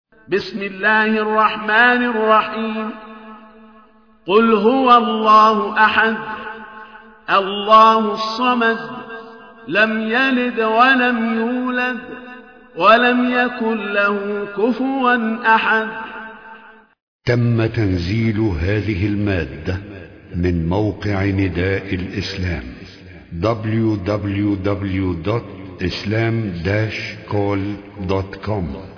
بسم الله الرحمن الرحيم. قل هو الله أحد الله الصمد لم يلد ولم يولد ولم يكن له كفوا أحد. تم تنزيل هذه المادة من موقع نداء الإسلام www.islam-call.com